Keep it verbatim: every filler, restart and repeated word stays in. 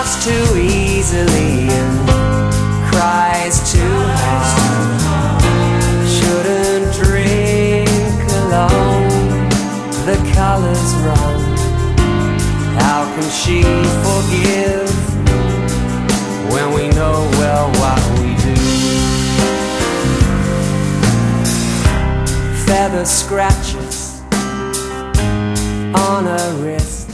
laughs too easily and cries too hard. Shouldn't drink alone, the colors run. How can she forgive when we know well what we do? Feather scratches on her wrist,